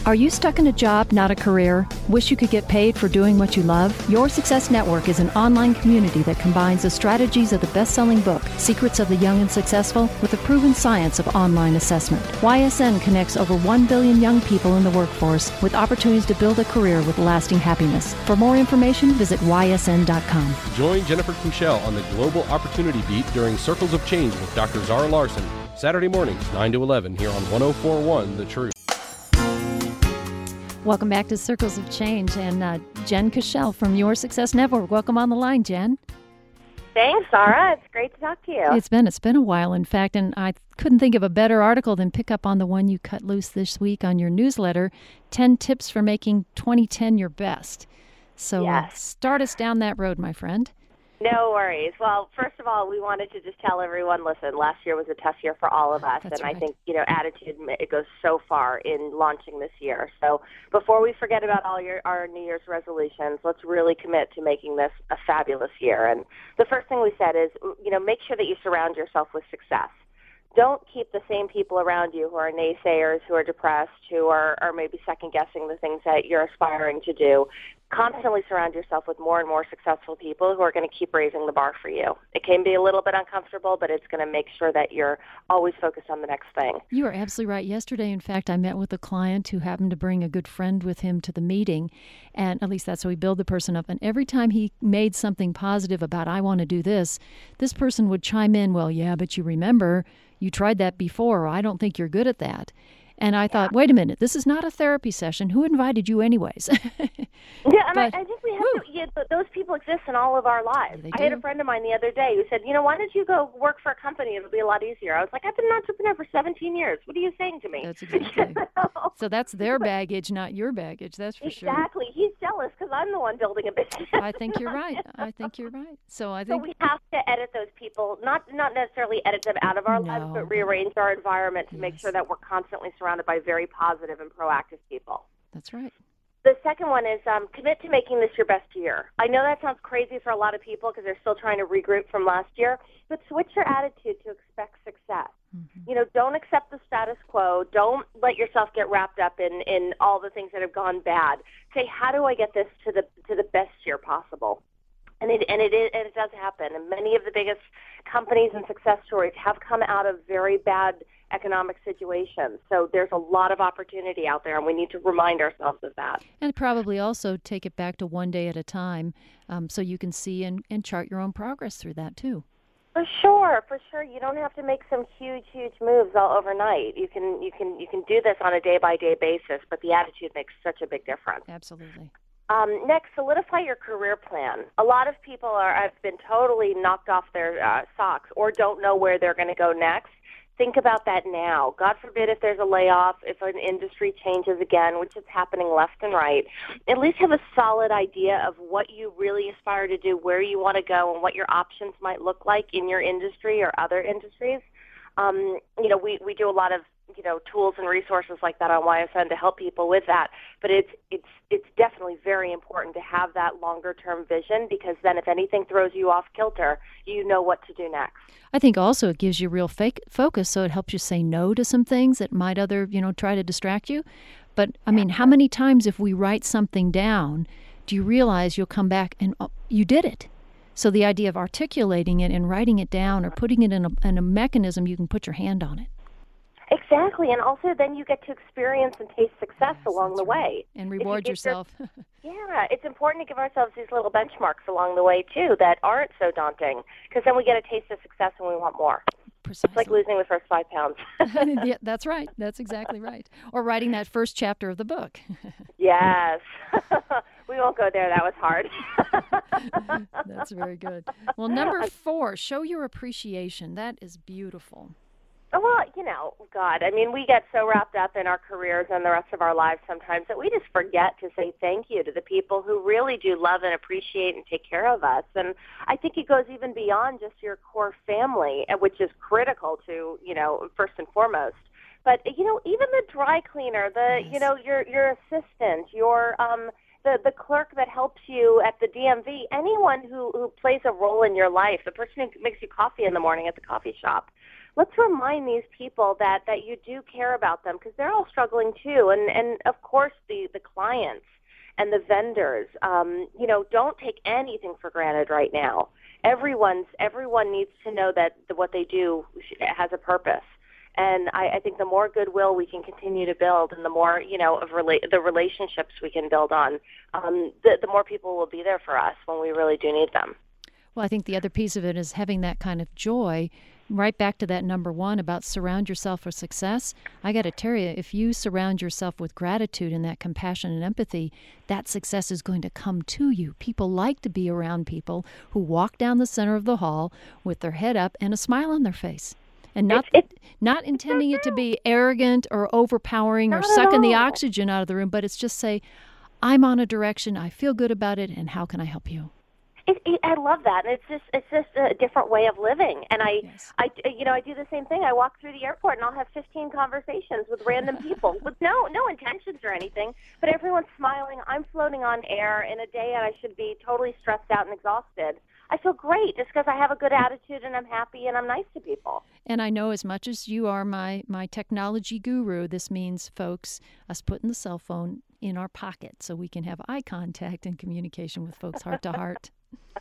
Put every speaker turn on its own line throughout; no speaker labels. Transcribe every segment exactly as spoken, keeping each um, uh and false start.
Are you stuck in a job, not a career? Wish you could get paid for doing what you love? Your Success Network is an online community that combines the strategies of the best-selling book, Secrets of the Young and Successful, with the proven science of online assessment. Y S N connects over one billion young people in the workforce with opportunities to build a career with lasting happiness. For more information, visit Y S N dot com.
Join Jennifer Kuchel on the Global Opportunity Beat during Circles of Change with Doctor Zara Larson, Saturday mornings, nine to eleven, here on one oh four point one The Truth.
Welcome back to Circles of Change, and uh, Jen Kuchel from Your Success Network. Welcome on the line, Jen.
Thanks, Zara. It's great to talk to you.
It's been it's been a while, in fact, and I couldn't think of a better article than pick up on the one you cut loose this week on your newsletter, ten tips for making twenty ten your best. So
yes.
uh, start us down that road, my friend.
No worries. Well, first of all, we wanted to just tell everyone, listen, last year was a tough year for all of us.
That's
and
right.
I think, you know, attitude, it goes so far in launching this year. So before we forget about all your our New Year's resolutions, let's really commit to making this a fabulous year. And the first thing we said is, you know, make sure that you surround yourself with success. Don't keep the same people around you who are naysayers, who are depressed, who are, are maybe second-guessing the things that you're aspiring to do. Constantly surround yourself with more and more successful people who are going to keep raising the bar for you. It can be a little bit uncomfortable, but it's going to make sure that you're always focused on the next thing.
You are absolutely right. Yesterday, in fact, I met with a client who happened to bring a good friend with him to the meeting, and at least that's how we build the person up. And every time he made something positive about, I want to do this, this person would chime in, well, yeah, but you remember, you tried that before, or I don't think you're good at that. And I thought, wait a minute, this is not a therapy session. Who invited you anyways?
Yeah, and
But,
I, I think we have to, yeah, th- those people exist in all of our lives.
Yeah,
I
they
had a
do.
friend of mine the other day who said, you know, why don't you go work for a company? It'll be a lot easier. I was like, I've been an entrepreneur for seventeen years. What are you saying to me?
That's exactly. So that's their baggage, not your baggage, that's for sure.
Exactly. He's jealous because I'm the one building a business.
I think you're right. I think you're right. So I
So
think
we have to edit those people, not not necessarily edit them out of our lives,
No,
but
but-
rearrange our environment to make
Yes.
sure that we're constantly surrounded by very positive and proactive people.
that's right.
The second one is um, commit to making this your best year. I know that sounds crazy for a lot of people because they're still trying to regroup from last year, but switch your attitude to expect success.
Mm-hmm.
You know, don't accept the status quo. Don't let yourself get wrapped up in, in all the things that have gone bad. Say, how do I get this to the to the best year possible? And it and it is, and it does happen. And many of the biggest companies and success stories have come out of very bad economic situations. So there's a lot of opportunity out there, and we need to remind ourselves of that.
And probably also take it back to one day at a time, um, so you can see and, and chart your own progress through that too.
For sure, for sure. You don't have to make some huge, huge moves all overnight. You can you can you can do this on a day by day basis, but the attitude makes such a big difference.
Absolutely.
Um, next, solidify your career plan. A lot of people are have been totally knocked off their uh, socks or don't know where they're going to go next. Think about that now. God forbid if there's a layoff, if an industry changes again, which is happening left and right, at least have a solid idea of what you really aspire to do, where you want to go, and what your options might look like in your industry or other industries. Um, you know, we, we do a lot of, you know, tools and resources like that on Y S N to help people with that. But it's it's it's definitely very important to have that longer term vision, because then if anything throws you off kilter, you know what to do next.
I think also it gives you real fake focus, so it helps you say no to some things that might other, you know, try to distract you. But, I mean, how many times if we write something down, do you realize you'll come back and oh, you did it? So the idea of articulating it and writing it down or putting it in a, in a mechanism, you can put your hand on it.
Exactly, and also then you get to experience and taste success
Yes,
along
that's
the
right.
way.
And
If you-
reward
if you're-
yourself.
Yeah, it's important to give ourselves these little benchmarks along the way, too, that aren't so daunting, because then we get a taste of success and we want more.
Precisely.
It's like losing the first five pounds.
Yeah, that's right. That's exactly right. Or writing that first chapter of the book.
Yes. We won't go there. That was hard.
That's very good. Well, number four, show your appreciation. That is beautiful.
Well, you know, God, I mean, we get so wrapped up in our careers and the rest of our lives sometimes that we just forget to say thank you to the people who really do love and appreciate and take care of us. And I think it goes even beyond just your core family, uh, which is critical to, you know, first and foremost. But, you know, even the dry cleaner, the,
Yes.
you know, your your assistant, your um, the, the clerk that helps you at the D M V, anyone who, who plays a role in your life, the person who makes you coffee in the morning at the coffee shop. let's remind these people that, that you do care about them, because they're all struggling too. And, and of course, the, the clients and the vendors, um, you know, don't take anything for granted right now. Everyone's everyone needs to know that what they do has a purpose. And I, I think the more goodwill we can continue to build, and the more, you know, of rela- the relationships we can build on, um, the, the more people will be there for us when we really do need them.
Well, I think the other piece of it is having that kind of joy. Right back to that number one about surround yourself with success. I got to tell you, if you surround yourself with gratitude and that compassion and empathy, that success is going to come to you. People like to be around people who walk down the center of the hall with their head up and a smile on their face. And not
It's, it's,
not intending it to be arrogant or overpowering or
Not at
sucking the
all.
oxygen out of the room, but it's just say, I'm on a direction, I feel good about it, and how can I help you?
It, it, I love that, and it's just it's just a different way of living. And I,
Yes.
I, you know, I do the same thing. I walk through the airport, and I'll have fifteen conversations with random people with no no intentions or anything, but everyone's smiling. I'm floating on air in a day, and I should be totally stressed out and exhausted. I feel great just because I have a good attitude, and I'm happy, and I'm nice to people.
And I know as much as you are my, my technology guru, this means, folks, us putting the cell phone in our pocket so we can have eye contact and communication with folks heart to heart.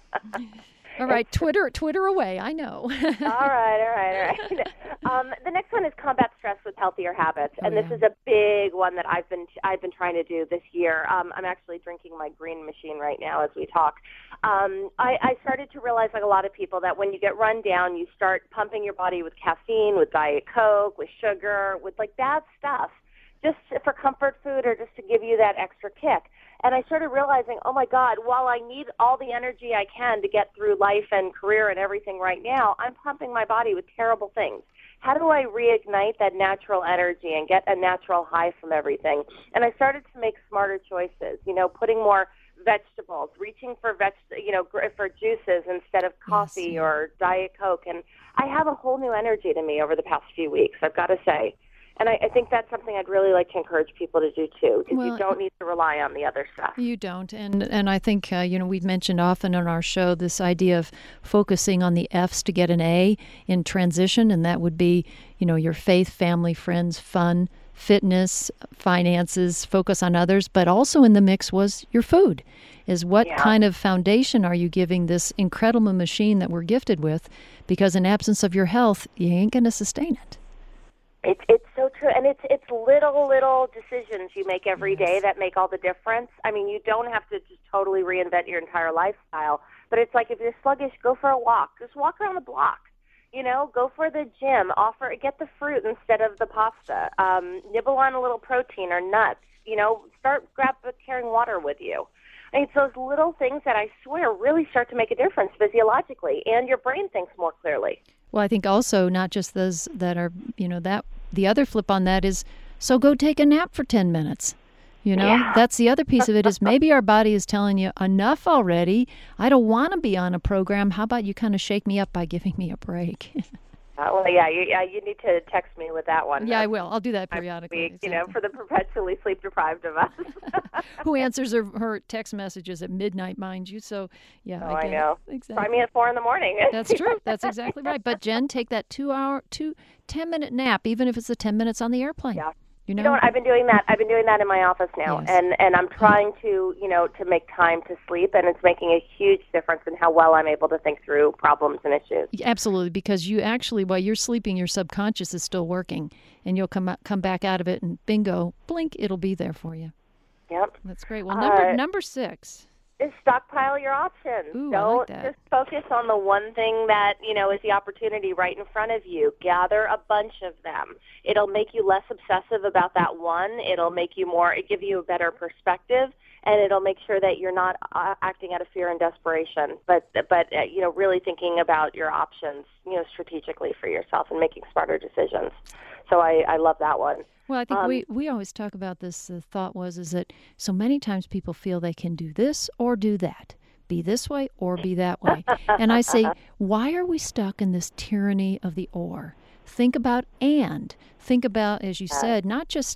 All right, Twitter, Twitter away. I know.
all right, all right, all right. Um, the next one is combat stress with healthier habits, and
Oh,
this
yeah.
is a big one that I've been I've been trying to do this year. Um, I'm actually drinking my green machine right now as we talk. Um, I, I started to realize, like a lot of people, that when you get run down, you start pumping your body with caffeine, with Diet Coke, with sugar, with like bad stuff, just for comfort food or just to give you that extra kick. And I started realizing, oh my God, while I need all the energy I can to get through life and career and everything right now, I'm pumping my body with terrible things. How do I reignite that natural energy and get a natural high from everything? And I started to make smarter choices, you know, putting more vegetables, reaching for veg, you know, gr- for juices instead of coffee
yeah.
or Diet Coke. And I have a whole new energy to me over the past few weeks, I've got to say. And I, I think that's something I'd really like to encourage people to do too, because
Well,
you don't need to rely on the other stuff.
You don't. And and I think, uh, you know, we've mentioned often on our show this idea of focusing on the F's to get an A in transition, and that would be, you know, your faith, family, friends, fun, fitness, finances, focus on others, but also in the mix was your food. Is what
Yeah.
kind of foundation are you giving this incredible machine that we're gifted with? Because in absence of your health, you ain't going to sustain it.
It's it's so true, and it's it's little little decisions you make every day
Yes.
that make all the difference. I mean, you don't have to just totally reinvent your entire lifestyle, but it's like if you're sluggish, go for a walk. Just walk around the block. You know, go for the gym. Offer get the fruit instead of the pasta. Um, nibble on a little protein or nuts. You know, start grab carrying water with you. I mean, it's those little things that I swear really start to make a difference physiologically, and your brain thinks more clearly.
Well, I think also not just those that are, you know, that the other flip on that is, so go take a nap for ten minutes. You know,
Yeah.
that's the other piece of it is maybe our body is telling you enough already. I don't want to be on a program. How about you kind of shake me up by giving me a break?
Uh, well, yeah, you, yeah, you need to text me with that one.
Yeah, I
That's
will. I'll do that
my
periodically.
week, you know, for the perpetually sleep deprived of us.
Who answers her, her text messages at midnight, mind you. So, yeah,
Oh,
I
I
get
know.
it. Exactly.
Try me at four in the morning.
That's true. That's exactly right. But Jen, take that two hour, two, ten minute nap, even if it's the ten minutes on the airplane.
Yeah.
You know,
You know what? I've been doing that. I've been doing that in my office now,
Yes.
and and I'm trying to, you know, to make time to sleep, and it's making a huge difference in how well I'm able to think through problems and issues.
Absolutely, because you actually, while you're sleeping, your subconscious is still working, and you'll come out, come back out of it, and bingo, blink, it'll be there for you.
Yep.
That's great. Well, number
Uh,
number six.
Just stockpile your options.
Ooh, I
Don't
like that.
just focus on the one thing that, you know, is the opportunity right in front of you. Gather a bunch of them. It'll make you less obsessive about that one. It'll make you more, it give you a better perspective, and it'll make sure that you're not uh, acting out of fear and desperation, but, but uh, you know, really thinking about your options, you know, strategically for yourself and making smarter decisions. So I, I love that one.
Well, I think
Um,
we, we always talk about this. The thought was is that so many times people feel they can do this or do that, be this way or be that way. And I say, why are we stuck in this tyranny of the or? Think about and. Think about, as you said, not just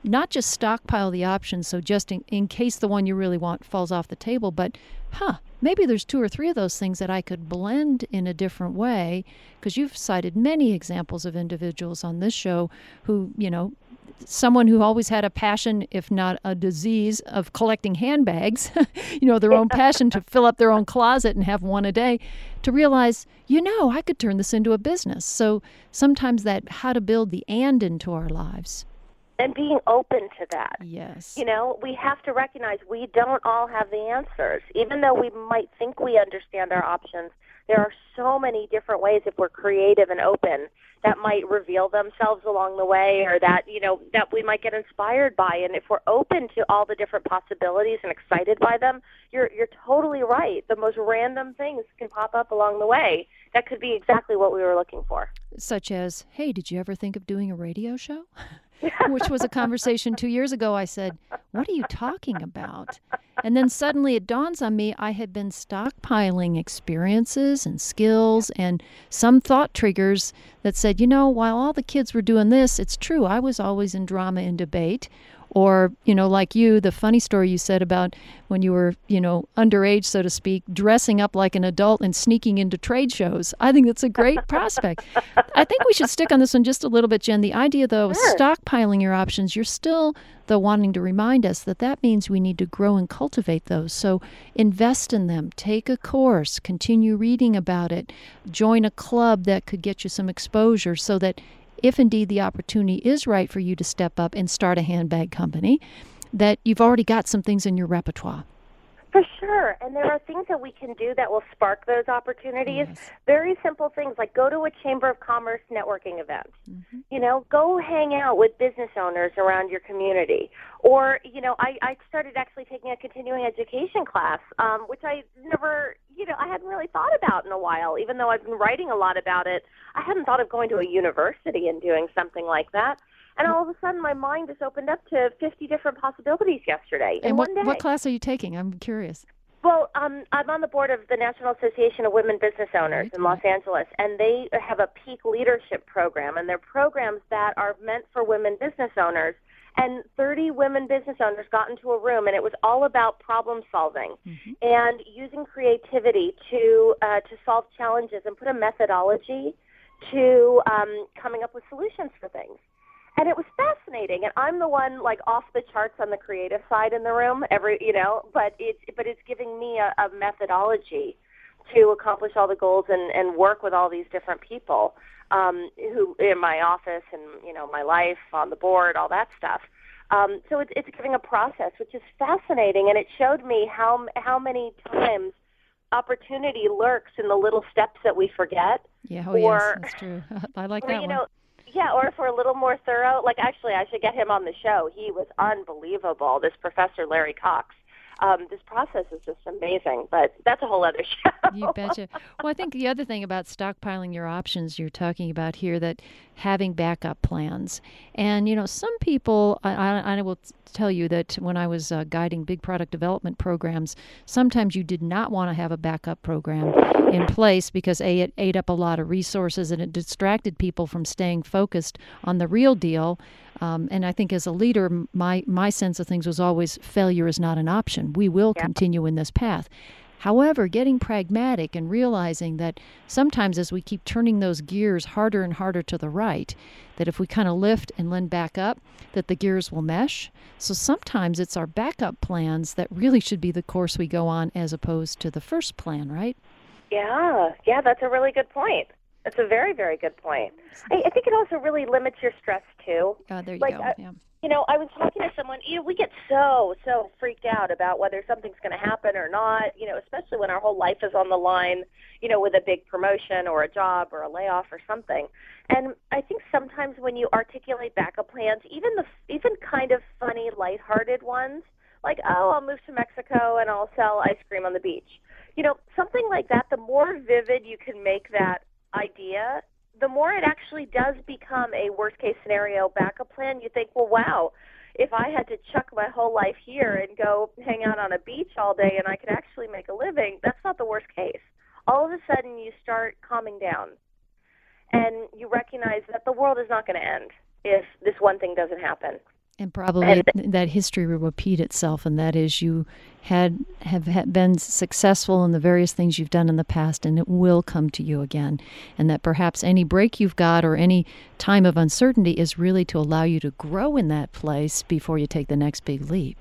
not just stockpile the options, so just in, in case the one you really want falls off the table, but, huh, maybe there's two or three of those things that I could blend in a different way, because you've cited many examples of individuals on this show who, you know, someone who always had a passion, if not a disease, of collecting handbags, you know, their own passion to fill up their own closet and have one a day, to realize, you know, I could turn this into a business. So sometimes that how to build the and into our lives.
And being open to that.
Yes.
You know, we have to recognize we don't all have the answers. Even though we might think we understand our options, there are so many different ways, if we're creative and open, that might reveal themselves along the way, or that, you know, that we might get inspired by. And if we're open to all the different possibilities and excited by them, you're you're totally right. The most random things can pop up along the way that could be exactly what we were looking for.
Such as, hey, did you ever think of doing a radio show? Which was a conversation two years ago. I said, what are you talking about? And then suddenly it dawns on me I had been stockpiling experiences and skills and some thought triggers that said, you know, while all the kids were doing this, it's true, I was always in drama and debate. Or, you know, like you, the funny story you said about when you were, you know, underage, so to speak, dressing up like an adult and sneaking into trade shows. I think that's a great prospect. I think we should stick on this one just a little bit, Jen. The idea, though, of
Sure.
stockpiling your options, you're still, though, wanting to remind us that that means we need to grow and cultivate those. So invest in them. Take a course. Continue reading about it. Join a club that could get you some exposure so that if indeed the opportunity is right for you to step up and start a handbag company, that you've already got some things in your repertoire.
For sure. And there are things that we can do that will spark those opportunities.
Yes.
Very simple things like go to a Chamber of Commerce networking event.
Mm-hmm.
You know, go hang out with business owners around your community. Or, you know, I, I started actually taking a continuing education class, um, which I never, you know, I hadn't really thought about in a while. Even though I've been writing a lot about it, I hadn't thought of going to a university and doing something like that. And all of a sudden, my mind just opened up to fifty different possibilities yesterday in
And what,
one day.
what class are you taking? I'm curious.
Well, um, I'm on the board of the National Association of Women Business Owners
Right,
in Los
right.
Angeles, and they have a peak leadership program, and they're programs that are meant for women business owners. And thirty women business owners got into a room, and it was all about problem solving
Mm-hmm.
and using creativity to uh, to solve challenges and put a methodology to um, coming up with solutions for things. And it was fascinating. And I'm the one like off the charts on the creative side in the room, every you know, but it's but it's giving me a, a methodology to accomplish all the goals and, and work with all these different people um, who in my office and you know my life on the board, all that stuff. Um, so it's it's giving a process, which is fascinating, and it showed me how how many times opportunity lurks in the little steps that we forget.
Yeah, oh
Or-
yes, that's true. I like
Or,
that
you
one.
know, yeah, or if we're a little more thorough, like actually I should get him on the show. He was unbelievable, this Professor Larry Cox. Um, this process is just amazing, but that's a whole other show.
You betcha. Well, I think the other thing about stockpiling your options you're talking about here, that having backup plans. And, you know, some people, I, I, I will tell you that when I was uh, guiding big product development programs, sometimes you did not want to have a backup program in place because, A, it ate up a lot of resources and it distracted people from staying focused on the real deal. Um, and I think as a leader, my, my sense of things was always failure is not an option. We will
Yeah.
continue in this path. However, getting pragmatic and realizing that sometimes as we keep turning those gears harder and harder to the right, that if we kind of lift and then back up, that the gears will mesh. So sometimes it's our backup plans that really should be the course we go on as opposed to the first plan, right?
Yeah, yeah, that's a really good point. That's a very, very good point. I, I think it also really limits your stress, too.
Uh, there you
Like,
go.
uh,
yeah.
You know, I was talking to someone, you know, we get so, so freaked out about whether something's going to happen or not, you know, especially when our whole life is on the line, you know, with a big promotion or a job or a layoff or something. And I think sometimes when you articulate backup plans, even the even kind of funny, lighthearted ones, like, oh, I'll move to Mexico and I'll sell ice cream on the beach. You know, something like that, the more vivid you can make that idea, the more it actually does become a worst-case scenario backup plan. You think, well, wow, if I had to chuck my whole life here and go hang out on a beach all day and I could actually make a living, that's not the worst case. All of a sudden, you start calming down, and you recognize that the world is not going to end if this one thing doesn't happen.
And probably
And
that history will repeat itself, and that is you had have had been successful in the various things you've done in the past, and it will come to you again. And that perhaps any break you've got or any time of uncertainty is really to allow you to grow in that place before you take the next big leap.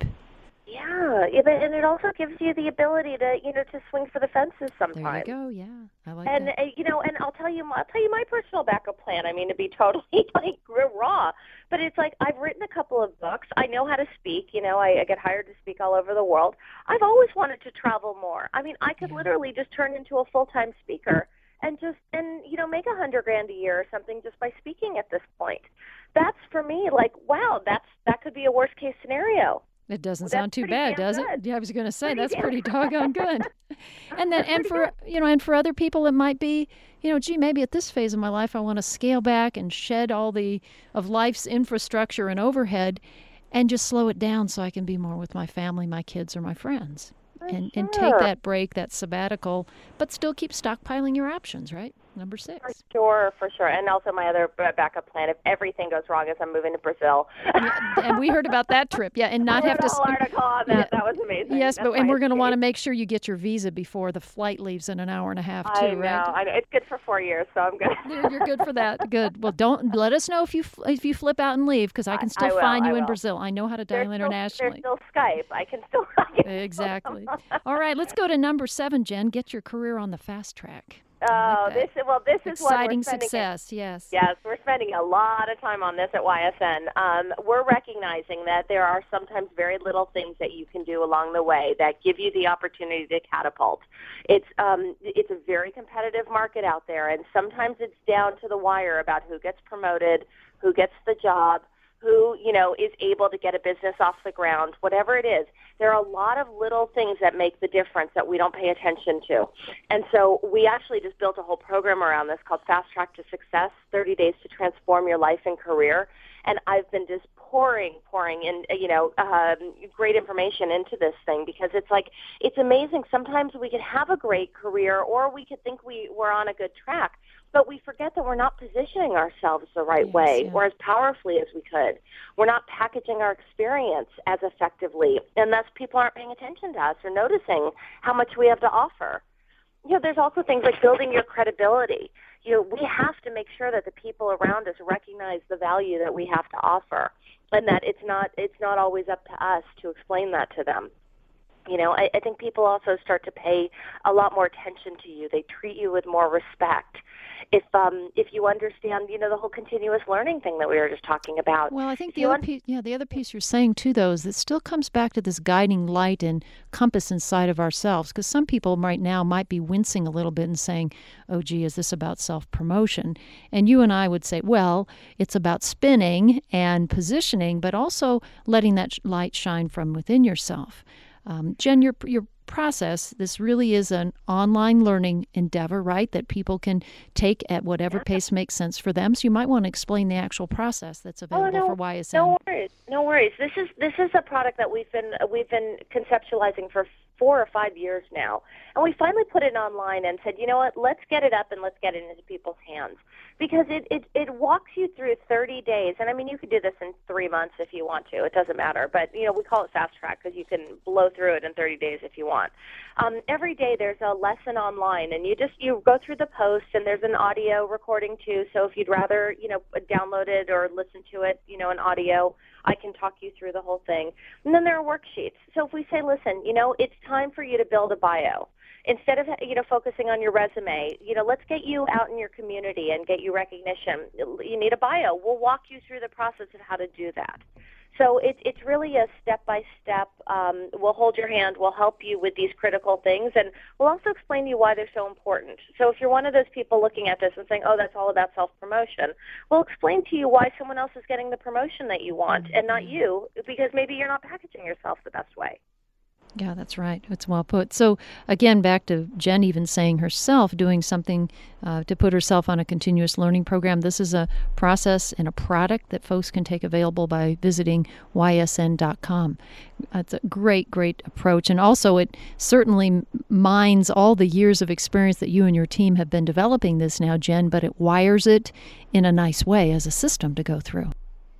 yeah, yeah, but- and it also gives you the ability to, you know, to swing for the fences
There
sometimes.
you go. Yeah, I like
And
that.
uh, you know, and I'll tell you, I'll tell you my personal backup plan. I mean, to be totally like raw, but it's like I've written a couple of books. I know how to speak. You know, I, I get hired to speak all over the world. I've always wanted to travel more. I mean, I could
Yeah.
literally just turn into a full-time speaker and just and you know make a hundred grand a year or something just by speaking at this point. That's for me like wow, that's that could be a worst-case scenario.
It doesn't
Well,
sound
that's
too
pretty
bad,
damn
does it?
good.
Yeah, I was going to say
Pretty
that's
damn
pretty
good.
doggone good. And then,
That's
and
pretty
for
good.
you know, and for other people, it might be, you know, gee, maybe at this phase of my life, I want to scale back and shed all the of life's infrastructure and overhead, and just slow it down so I can be more with my family, my kids, or my friends,
For
and and take
sure.
that break, that sabbatical, but still keep stockpiling your options. Right, number
For
six.
sure, for sure. And also my other b- backup plan, if everything goes wrong, is I'm moving to Brazil.
Yeah, and we heard about that trip. Yeah, and
I
not have
wrote
to.
a whole
s-
article on
Yeah.
that. That was amazing.
Yes,
That's
but and
my
we're going to want to
escape.
make sure you get your visa before the flight leaves in an hour and a half too,
I know.
right?
I know. It's good for four years, so I'm good.
You're, you're good for that. Good. Well, don't let us know if you fl- if you flip out and leave, because I can
I-
still
I will,
find you
I
in
will.
Brazil. I know how to
There's
dial
still,
internationally.
there's still Skype. I can still. I can still-
Exactly. All right, let's go to number seven, Jen. Get your career on the fast track. I
Oh,
like
this
that.
is well. This is what we're
Exciting
spending.
success. Yes.
Yes, we're spending a lot of time on this at Y S N. Um, we're recognizing that there are sometimes very little things that you can do along the way that give you the opportunity to catapult. It's um, it's a very competitive market out there, and sometimes it's down to the wire about who gets promoted, who gets the job, who, you know, is able to get a business off the ground, whatever it is. There are a lot of little things that make the difference that we don't pay attention to. And so we actually just built a whole program around this called Fast Track to Success, thirty days to Transform Your Life and Career. And I've been just pouring, pouring in, you know, um, great information into this thing because it's like, it's amazing. Sometimes we could have a great career or we could think we, we're on a good track, but we forget that we're not positioning ourselves the right
Yes,
way
yeah.
or as powerfully as we could. We're not packaging our experience as effectively, and thus people aren't paying attention to us or noticing how much we have to offer. You know, there's also things like building your credibility. You know, we have to make sure that the people around us recognize the value that we have to offer, and that it's not it's not always up to us to explain that to them. You know, I, I think people also start to pay a lot more attention to you. They treat you with more respect. If um if you understand, you know, the whole continuous learning thing that we were just talking about.
Well, I think
If
the
you
other
un-
piece, yeah, the other piece you're saying too, though, is it still comes back to this guiding light and compass inside of ourselves. Because some people right now might be wincing a little bit and saying, "Oh, gee, is this about self-promotion?" And you and I would say, "Well, it's about spinning and positioning, but also letting that sh- light shine from within yourself." Um, Jen, your your process, this really is an online learning endeavor, right? That people can take at whatever pace makes sense for them. So you might want to explain the actual process that's available
no,
for Y S N.
No worries, no worries. This is this is a product that we've been we've been conceptualizing for four or five years now, and we finally put it online and said, you know what, let's get it up and let's get it into people's hands because it it it walks you through thirty days, and I mean you could do this in three months if you want to. It doesn't matter, but you know we call it fast track because you can blow through it in thirty days if you want. Um, every day there's a lesson online, and you just you go through the post, and there's an audio recording too. So if you'd rather you know download it or listen to it, you know, an audio, I can talk you through the whole thing. And then there are worksheets. So if we say, listen, you know, it's time for you to build a bio. Instead of, you know, focusing on your resume, you know, let's get you out in your community and get you recognition. You need a bio. We'll walk you through the process of how to do that. So it, it's really a step-by-step. Um, we'll hold your hand. We'll help you with these critical things, and we'll also explain to you why they're so important. So if you're one of those people looking at this and saying, oh, that's all about self-promotion, we'll explain to you why someone else is getting the promotion that you want and not you, because maybe you're not packaging yourself the best way.
Yeah, that's right. It's well put. So again, back to Jen even saying herself, doing something uh, to put herself on a continuous learning program. This is a process and a product that folks can take available by visiting Y S N dot com. It's a great, great approach. And also it certainly mines all the years of experience that you and your team have been developing this now, Jen, but it wires it in a nice way as a system to go through.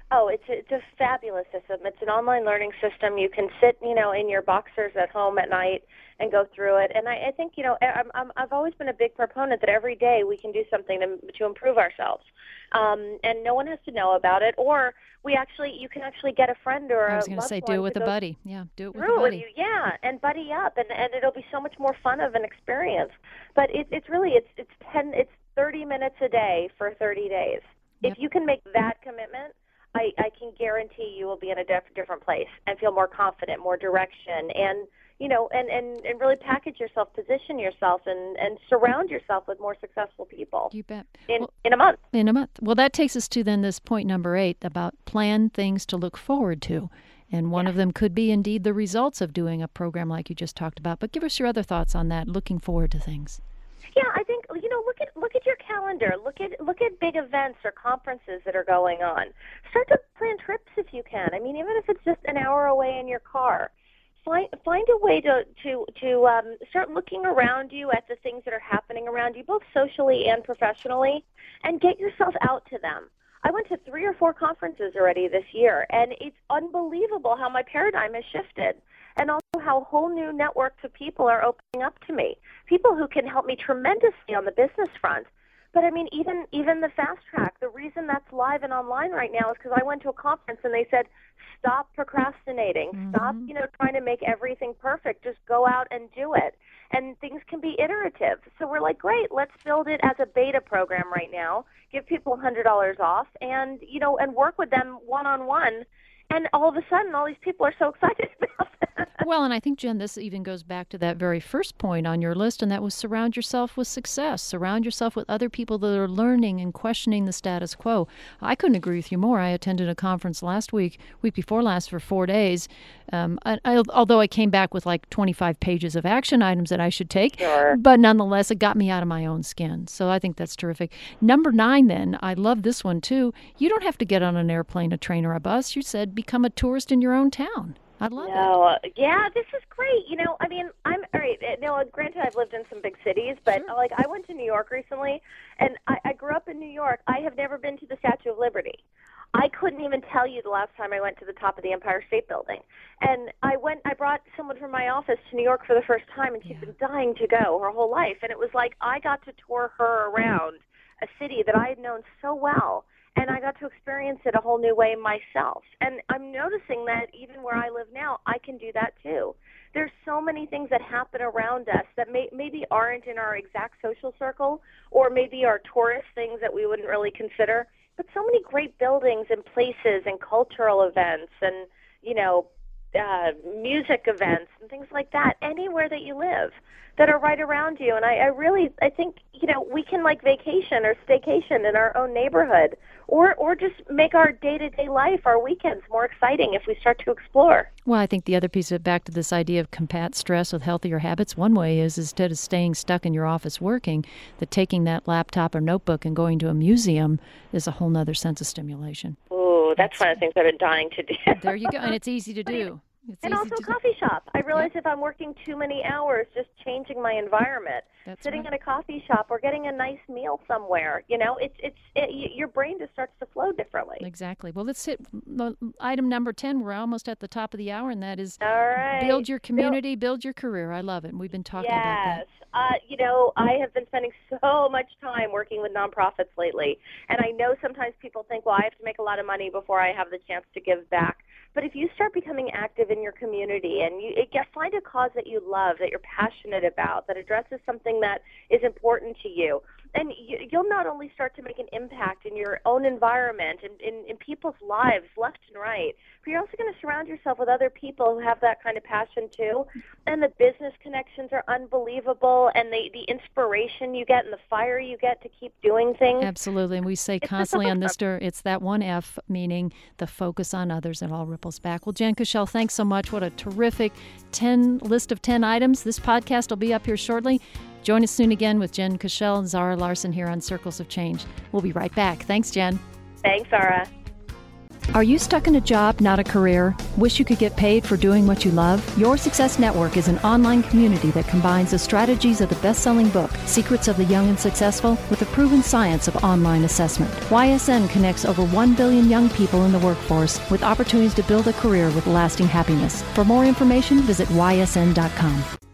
Oh, it's a, it's a fabulous system. It's an online learning system. You can sit, you know, in your boxers at home at night and go through it. And I, I think, you know, I'm, I'm, I've always been a big proponent that every day we can do something to, to improve ourselves. Um, and no one has to know about it. Or we actually, you can actually get a friend or
I was
a
going to
loved
say,
one
do it with
to
a
go
buddy. Yeah, do it with a
through
buddy.
with you, yeah, and buddy up, and, and it'll be so much more fun of an experience. But it, it's really, it's it's ten, it's thirty minutes a day for thirty days.
Yep.
If you can make that commitment, I, I can guarantee you will be in a diff- different place and feel more confident, more direction, and you know, and, and, and really package yourself, position yourself, and, and surround yourself with more successful people.
You bet.
In
well,
in a month.
In a month. Well, that takes us to then this point number eight about plan things to look forward to. And one
Yeah.
of them could be indeed the results of doing a program like you just talked about. But give us your other thoughts on that, looking forward to things.
Yeah, I think, you know, look at look at your calendar. Look at look at big events or conferences that are going on. Start to plan trips if you can. I mean, even if it's just an hour away in your car. Find find a way to to to um, start looking around you at the things that are happening around you, both socially and professionally, and get yourself out to them. I went to three or four conferences already this year, and it's unbelievable how my paradigm has shifted, and also how whole new networks of people are opening up to me. People who can help me tremendously on the business front. But I mean, even even the fast track, the reason that's live and online right now is because I went to a conference and they said, stop procrastinating,
Mm-hmm.
stop, you know, trying to make everything perfect, just go out and do it. And things can be iterative. So we're like, great, let's build it as a beta program right now, give people one hundred dollars off, and, you know, and work with them one-on-one. And all of a sudden, all these people are so excited about that.
Well, and I think, Jen, this even goes back to that very first point on your list, and that was surround yourself with success. Surround yourself with other people that are learning and questioning the status quo. I couldn't agree with you more. I attended a conference last week, week before last, for four days. Um, I, I, although I came back with like twenty-five pages of action items that I should take,
Sure.
but nonetheless, it got me out of my own skin. So I think that's terrific. Number nine, then, I love this one too. You don't have to get on an airplane, a train, or a bus. You said become a tourist in your own town. I love it.
No, yeah, this is great. You know, I mean, I'm all right. No, granted, I've lived in some big cities, but
Sure.
like I went to New York recently, and I, I grew up in New York. I have never been to the Statue of Liberty. I couldn't even tell you the last time I went to the top of the Empire State Building. And I went. I brought someone from my office to New York for the first time, and she's
Yeah.
been dying to go her whole life. And it was like I got to tour her around a city that I had known so well. And I got to experience it a whole new way myself. And I'm noticing that even where I live now, I can do that too. There's so many things that happen around us that may, maybe aren't in our exact social circle, or maybe are tourist things that we wouldn't really consider. But so many great buildings and places and cultural events and, you know, uh, music events and things like that, anywhere that you live, that are right around you. And I, I really, I think, you know, we can like vacation or staycation in our own neighborhood, or or just make our day-to-day life, our weekends, more exciting if we start to explore.
Well, I think the other piece of it, back to this idea of combat stress with healthier habits, one way is instead of staying stuck in your office working, that taking that laptop or notebook and going to a museum is a whole nother sense of stimulation.
Ooh, that's one of the things I've been dying to do.
There you go. And it's easy to do. It's
And
easy
also
to do.
coffee shop. I realize
Yep.
if I'm working too many hours just changing my environment,
That's
sitting
right.
in a coffee shop or getting a nice meal somewhere, you know, it's it's it, y- your brain just starts to flow differently.
Exactly. Well, let's hit m- item number ten. We're almost at the top of the hour, and that is
All right.
build your community, build your career. I love it. And we've been talking about that.
Yes. Uh, you know, I have been spending so much time working with nonprofits lately, and I know sometimes people think, well, I have to make a lot of money before I have the chance to give back. But if you start becoming active in your community and you it, get, find a cause that you love, that you're passionate about, that addresses something that is important to you, then you, you'll not only start to make an impact in your own environment and in, in people's lives left and right, but you're also going to surround yourself with other people who have that kind of passion too. And the business connections are unbelievable, and the, the inspiration you get and the fire you get to keep doing things.
Absolutely. And we say constantly on this, stir, it's that one F, meaning the focus on others, and all ripples back. Well, Jen Kushel, thanks so much. What a terrific ten list of ten items. This podcast will be up here shortly. Join us soon again with Jen Kushel and Zara Larson here on Circles of Change. We'll be right back. Thanks, Jen.
Thanks, Zara.
Are you stuck in a job, not a career? Wish you could get paid for doing what you love? Your Success Network is an online community that combines the strategies of the best-selling book, Secrets of the Young and Successful, with the proven science of online assessment. Y S N connects over one billion young people in the workforce with opportunities to build a career with lasting happiness. For more information, visit Y S N dot com.